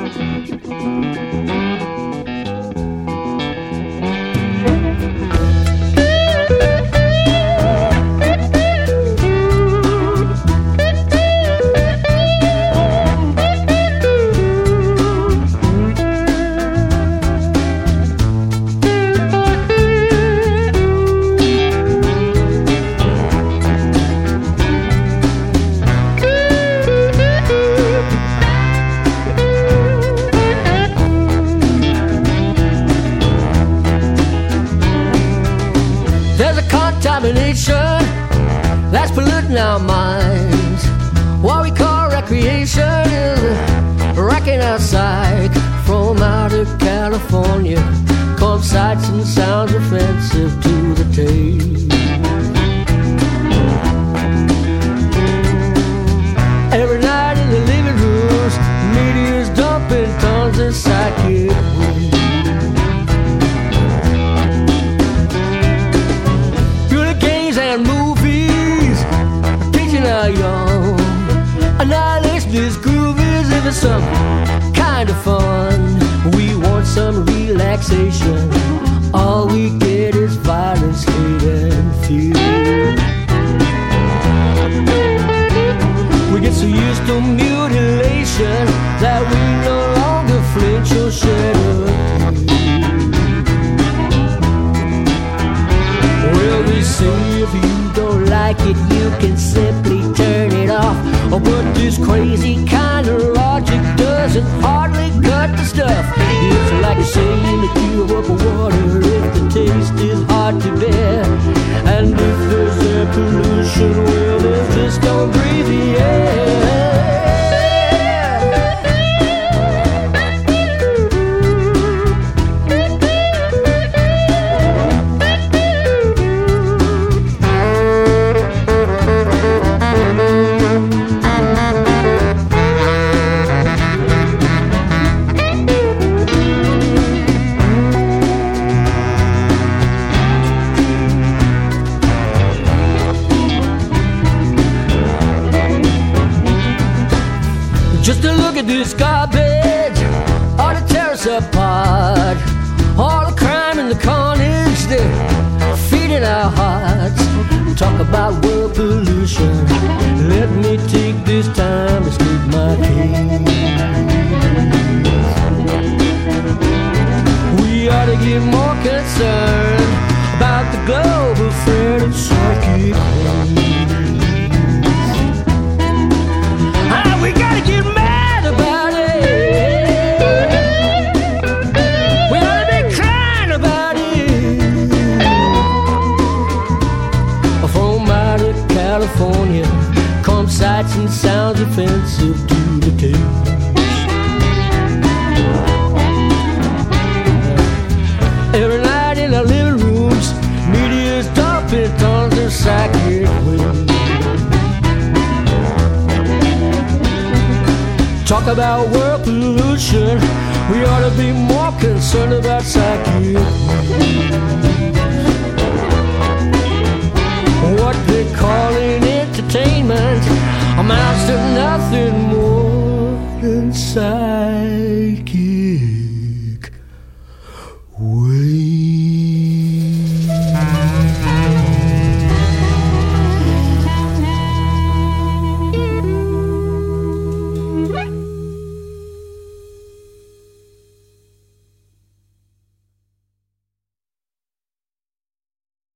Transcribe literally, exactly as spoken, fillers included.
That's polluting our minds. What we call recreation is wrecking our psyche. From out of California come sights and sounds offensive to the taste. Every night in the living rooms, media's dumping tons of psychic waste. And movies teaching our young annihilation is groovies. If it's some kind of fun, we want some relaxation. All we get is violence, hate, and fear. We get so used to mutilation that we no longer flinch or shed a tear. Well, we say if you don't like it, you can simply turn it off. Oh, but this crazy kind of logic doesn't hardly cut the stuff. It's like saying to cube up water if the taste is hard to bear. And if there's air pollution, well, then just don't breathe the air. Just to look at this garbage ought to tear us apart. All the crime and the carnage, they're feeding our hearts. Talk about world pollution. Let me take this time to state my case. We ought to get more concerned about the global threat of psychic waste. Ah, we gotta get mad about it. We ought to be crying about it. From out of California come sights and sounds offensive to the taste. Every night in our living rooms, media's dumping tons of psychic waste. Talk about world pollution, we ought to be more concerned about psychic waste. What they call in entertainment amounts to